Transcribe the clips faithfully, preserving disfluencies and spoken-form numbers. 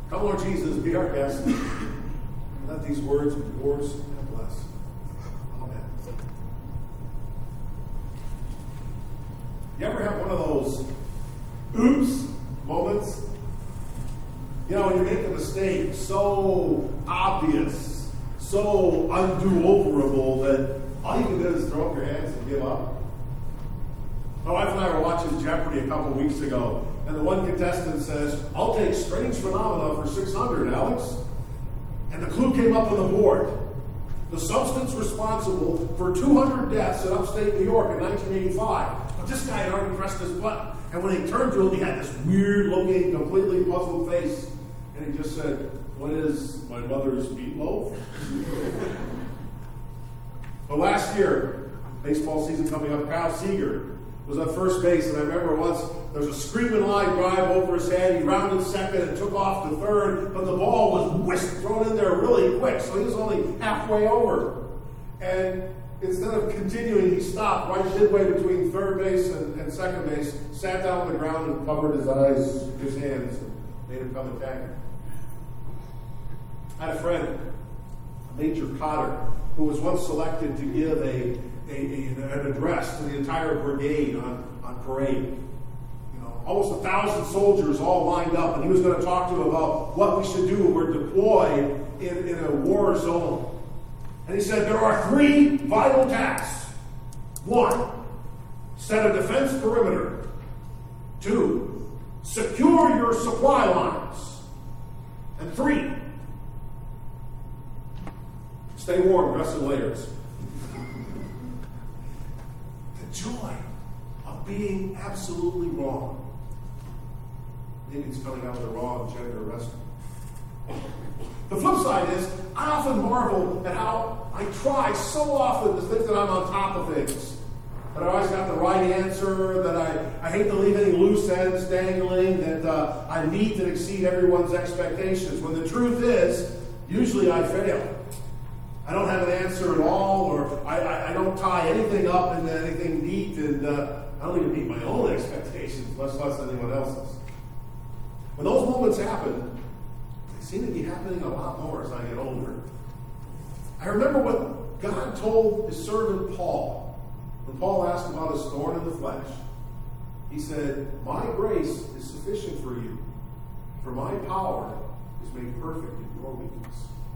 Come, Lord Jesus, be our guest. Let these words be yours and blessed. Amen. You ever have one of those oops moments? You know, when you make a mistake so obvious, so undo-overable that all you can do is throw up your hands and give up. My wife and I were watching Jeopardy a couple weeks ago, and the one contestant says, "I'll take strange phenomena for six hundred, Alex." And the clue came up on the board. The substance responsible for two hundred deaths in upstate New York in nineteen eighty-five. But this guy had already pressed his button. And when he turned to him, he had this weird-looking, completely puzzled face. And he just said, "What is my mother's meatloaf?" But last year, baseball season coming up, Kyle Seager was at first base, and I remember once there was a screaming line drive over his head. He rounded second and took off to third, but the ball was whisked, thrown in there really quick, so he was only halfway over. And instead of continuing, he stopped right midway between third base and, and second base, sat down on the ground and covered his eyes, his hands, and made him come attack him. I had a friend, Major Cotter, who was once selected to give a, a, a an address to the entire brigade on, on parade. You know, almost a thousand soldiers all lined up, and he was going to talk to them about what we should do when we're deployed in, in a war zone. And he said, there are three vital tasks. One, set a defense perimeter. Two, secure your supply lines. And three, stay warm, dress in layers. The joy of being absolutely wrong. Maybe it's coming out of the wrong gender restaurant. The flip side is, I often marvel at how I try so often to think that I'm on top of things. That I always got the right answer, that I, I hate to leave any loose ends dangling, that uh, I meet and exceed everyone's expectations. When the truth is, usually I fail. I don't have an answer at all, or I, I, I don't tie anything up into anything neat, and uh, I don't even meet my own expectations, much less anyone else's. When those moments happen, they seem to be happening a lot more as I get older. I remember what God told his servant Paul, when Paul asked about his thorn in the flesh. He said, my grace is sufficient for you, for my power is made perfect in your weakness.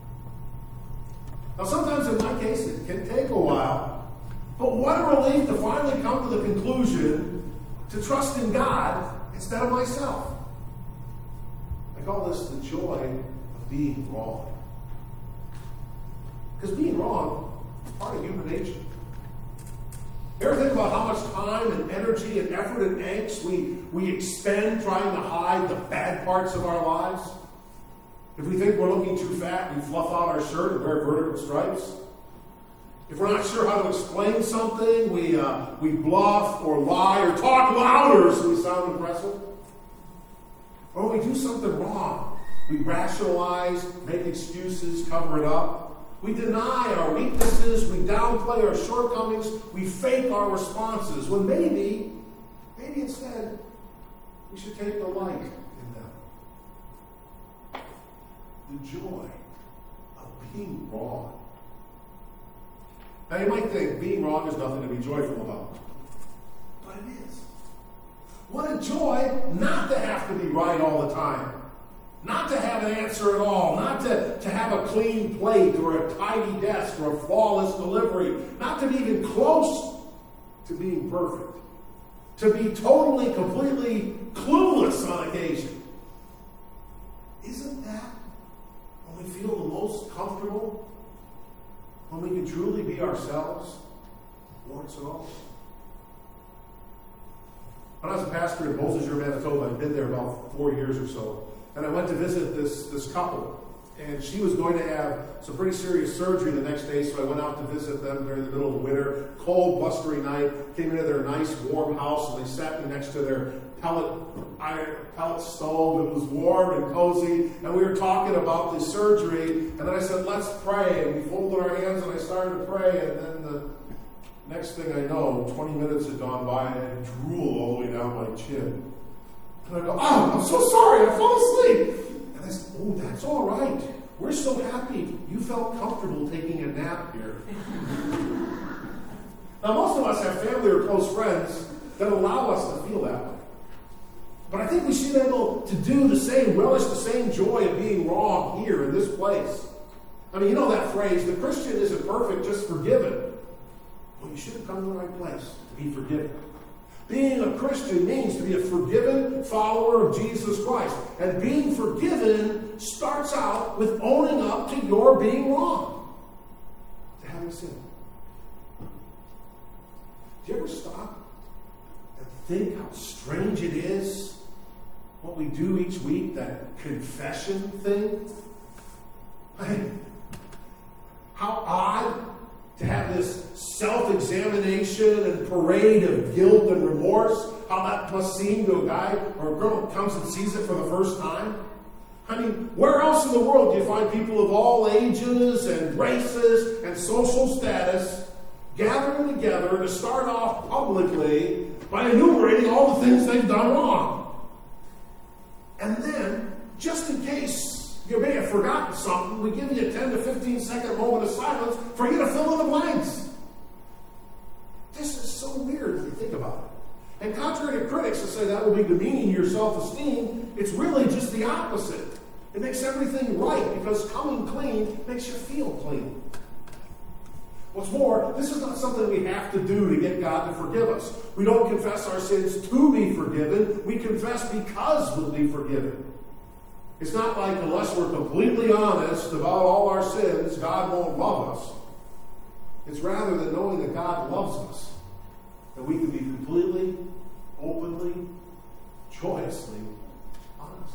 Now, sometimes in my case, it can take a while, but what a relief to finally come to the conclusion to trust in God instead of myself. I call this the joy of being wrong. Because being wrong is part of human nature. You ever think about how much time and energy and effort and angst we, we expend trying to hide the bad parts of our lives? If we think we're looking too fat, we fluff out our shirt and wear vertical stripes. If we're not sure how to explain something, we, uh, we bluff or lie or talk louder so we sound impressive. Or when we do something wrong, we rationalize, make excuses, cover it up. We deny our weaknesses, we downplay our shortcomings, we fake our responses, when maybe, maybe instead, we should take delight in them. The joy of being wrong. Now you might think being wrong is nothing to be joyful about. But it is. What a joy not to have to be right all the time. Not to have an answer at all. Not to, to have a clean plate or a tidy desk or a flawless delivery. Not to be even close to being perfect. To be totally, completely clueless on occasion. Isn't that when we feel the most comfortable? When we can truly be ourselves? Warts and all? When I was a pastor in Beausejour, Manitoba, I'd been there about four years or so. And I went to visit this, this couple, and she was going to have some pretty serious surgery the next day, so I went out to visit them during the middle of the winter. Cold, blustery night. Came into their nice, warm house, and they sat me next to their pellet, iron, pellet stove. It was warm and cozy, and we were talking about the surgery, and then I said, let's pray, and we folded our hands, and I started to pray, and then the next thing I know, twenty minutes had gone by, and I had drool all the way down my chin. And I go, oh, I'm so sorry, I fell asleep. And I said, oh, nap here. Now, most of us have family or close friends that allow us to feel that way. But I think we should be able to do the same, relish the same joy of being wrong here in this place. I mean, you know that phrase, the Christian isn't perfect, just forgiven. Well, you should have come to the right place to be forgiven. Being a Christian means to be a forgiven follower of Jesus Christ. And being forgiven starts out with owning up to your being wrong, to having sinned. Do you ever stop and think how strange it is what we do each week, that confession thing? I mean, how odd to have this self-examination and parade of guilt and remorse. How that must seem to a guy or a girl who comes and sees it for the first time. I mean, where else in the world do you find people of all ages and races and social status gathering together to start off publicly by enumerating all the things they've done wrong? And then, just in case you may have forgotten something, we give you a ten to fifteen second moment of silence for you to fill in the blanks. This is so weird if you think about it. And contrary to critics who say that will be demeaning to your self-esteem, it's really just the opposite. It makes everything right because coming clean makes you feel clean. What's more, this is not something we have to do to get God to forgive us. We don't confess our sins to be forgiven. We confess because we'll be forgiven. It's not like unless we're completely honest about all our sins, God won't love us. It's rather that knowing that God loves us, that we can be completely, openly, joyously honest.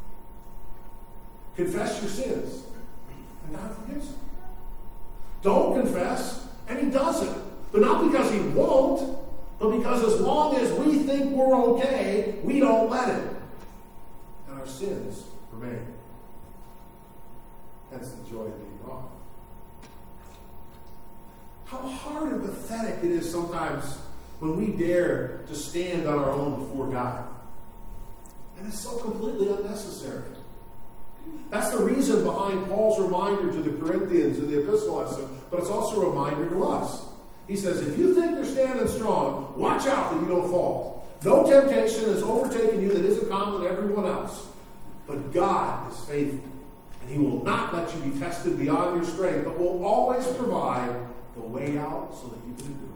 Confess your sins, and God forgives them. Don't confess, and He doesn't. But not because He won't, but because as long as we think we're okay, we don't let it. And our sins remain. That's the joy of being wrong. How hard and pathetic it is sometimes when we dare to stand on our own before God. And it's so completely unnecessary. That's the reason behind Paul's reminder to the Corinthians in the epistle lesson, but it's also a reminder to us. He says, if you think you're standing strong, watch out that you don't fall. No temptation has overtaken you that isn't common to everyone else. But God is faithful, and He will not let you be tested beyond your strength, but will always provide the way out so that you can do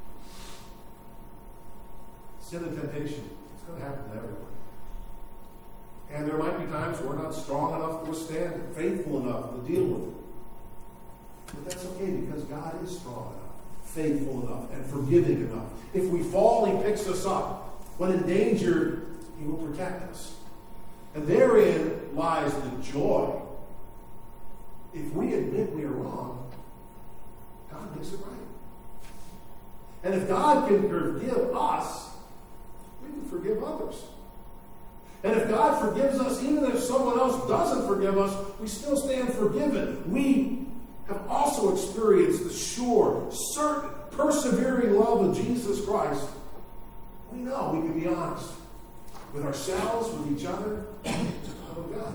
it. Sin and temptation, it's going to happen to everyone. And there might be times we're not strong enough to withstand it, faithful enough to deal with it. But that's okay because God is strong enough, faithful enough, and forgiving enough. If we fall, He picks us up. When in danger, He will protect us. And therein lies the joy. If we admit we are wrong, God makes it right. And if God can forgive us, we can forgive others. And if God forgives us, even if someone else doesn't forgive us, we still stand forgiven. We have also experienced the sure, certain, persevering love of Jesus Christ. We know we can be honest with ourselves, with each other, and with God.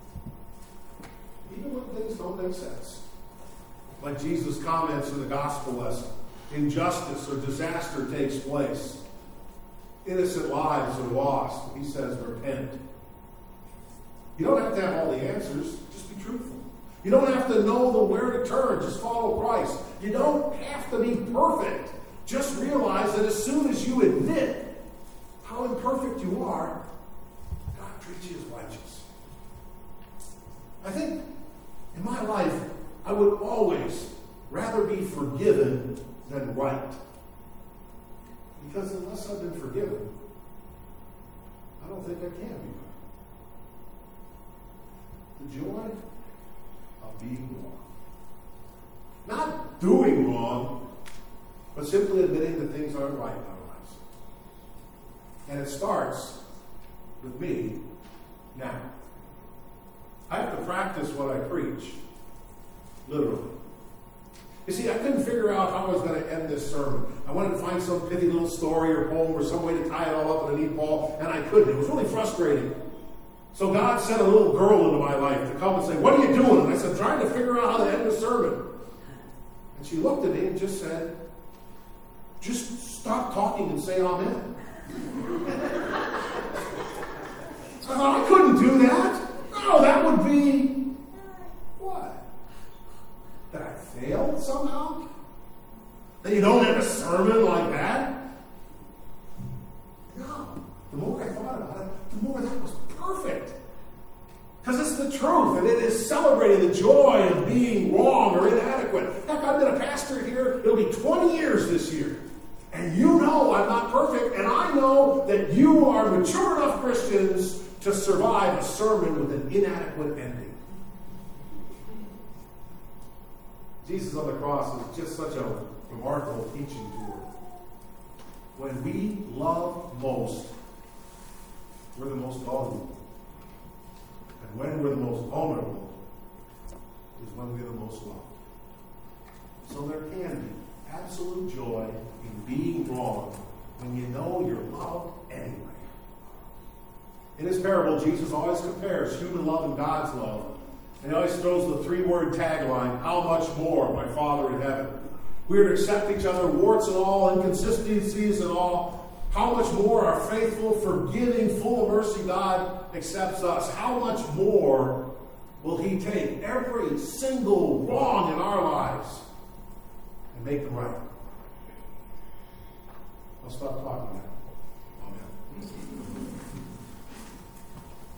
Even when things don't make sense. Like Jesus comments in the gospel lesson, injustice or disaster takes place. Innocent lives are lost. He says, repent. You don't have to have all the answers. Just be truthful. You don't have to know the where to turn. Just follow Christ. You don't have to be perfect. Just realize that as soon as you admit how imperfect you are, God treats you as righteous. I think in my life, I would always rather be forgiven than right. Because unless I've been forgiven, I don't think I can be right. The joy of being wrong. Not doing wrong, but simply admitting that things aren't right in our lives. And it starts with me now. I have to practice what I preach, literally. You see, I couldn't figure out how I was going to end this sermon. I wanted to find some pithy little story or poem or some way to tie it all up in a neat ball, and I couldn't. It was really frustrating. So God sent a little girl into my life to come and say, what are you doing? And I said, trying to figure out how to end the sermon. And she looked at me and just said, just stop talking and say amen. I thought, I couldn't do that. No, that would be, what? That I failed somehow? That you don't have a sermon like that? No. The more I thought about it, the more that was perfect. Because it's the truth, and it is celebrating the joy of being wrong or inadequate. Heck, I've been a pastor here, it'll be twenty years this year. And you know I'm not perfect, and I know that you are mature enough Christians to survive a sermon with an inadequate ending. Jesus on the cross is just such a remarkable teaching tool. When we love most, we're the most vulnerable. And when we're the most vulnerable is when we're the most loved. So there can be absolute joy in being wrong when you know you're loved anyway. In his parable, Jesus always compares human love and God's love. And he always throws the three-word tagline, how much more, my Father in heaven. We are to accept each other, warts and all, inconsistencies and all. How much more our faithful, forgiving, full of mercy God accepts us. How much more will he take every single wrong in our lives and make them right? I'll stop talking now.